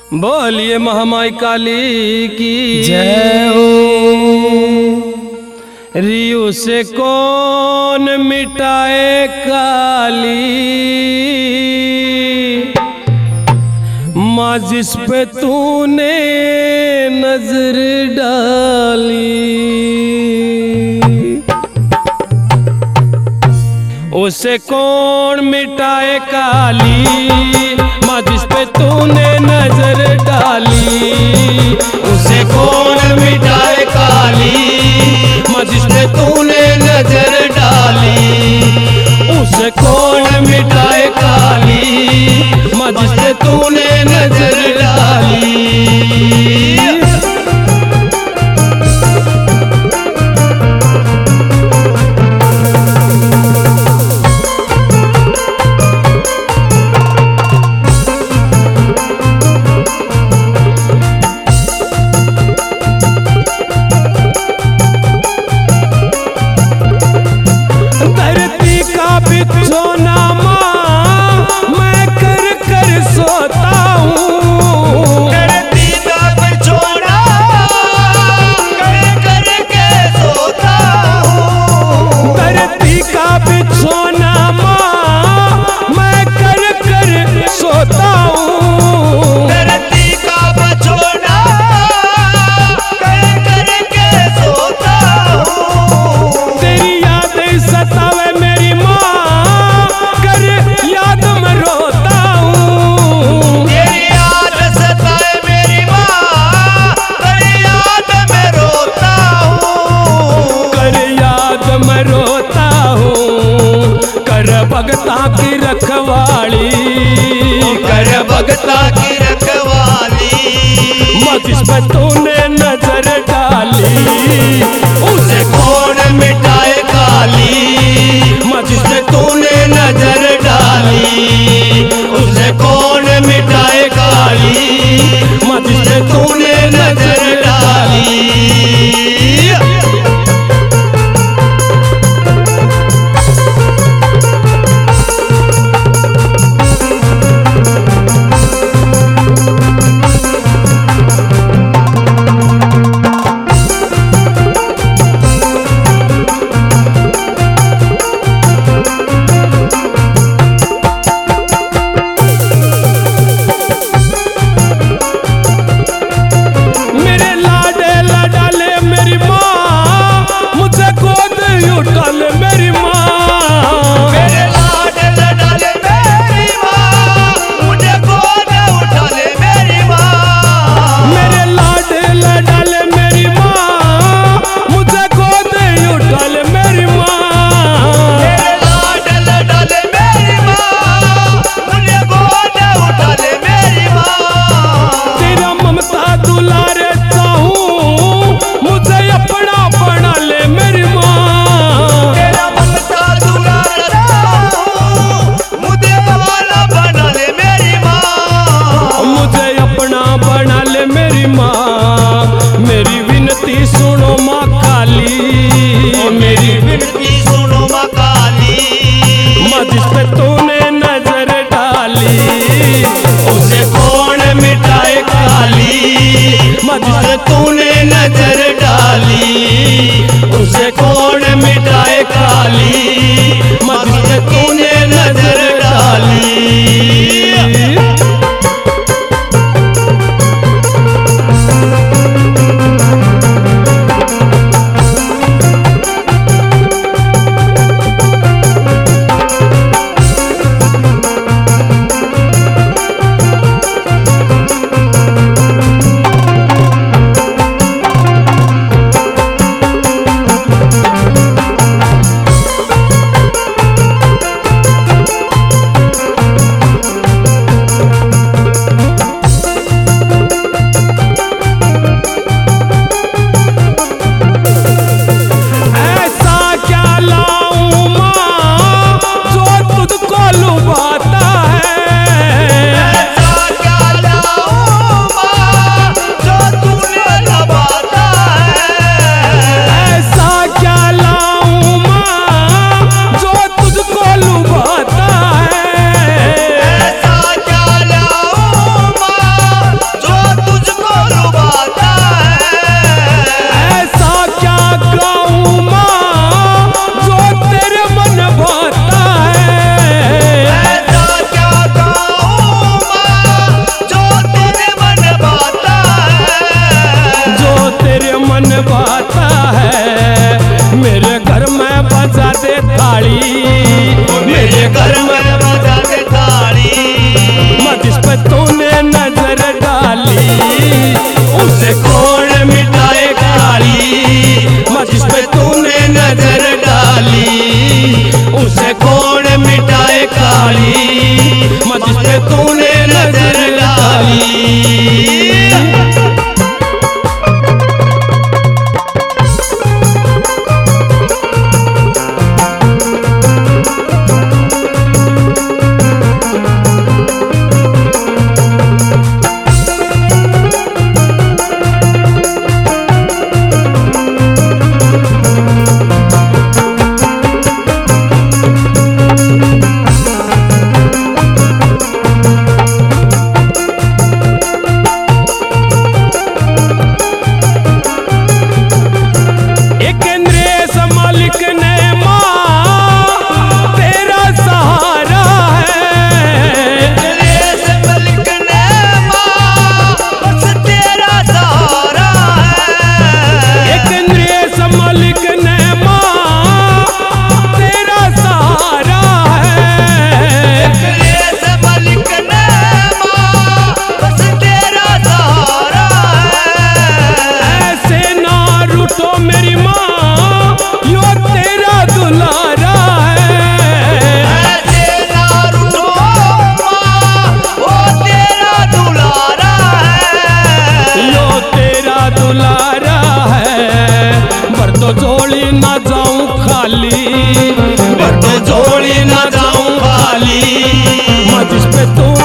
बोलिए महामाई काली की जय हो। रियू से कौन मिटाए काली, माँ जिस पे तूने नजर डाली, उसे कौन मिटाए काली, माँ जिस पे तूने नजर डाली, उसे कौन मिटाए काली, माँ जिस पे तूने नजर डाली। उसे कौन मिटाए काली, माँ जिस पे तूने नजर डाली। सोना माँ मैं कर कर सोता हूँ, धरती का बिछोना कर कर के सोता हूँ। धरती का बिछोना माँ मैं कर कर सोता हूँ, धरती का बिछोना कर कर के सोता हूँ। तेरी याद सतावे मेरी माँ, कर याद में रोता हूँ। तेरी याद सताए मेरी माँ, कर याद में रोता हूँ। कर याद में रोता हूँ, कर भगता की रखवाली, कर भगता की रखवाली। माँ जिस पे तूने नजर डाली, उसे कौन मिटाए काली, माँ जिस पे तूने नजर डाली। उसे कौन मिटाए काली, माँ जिस पे तूने नजर डाली। पे तू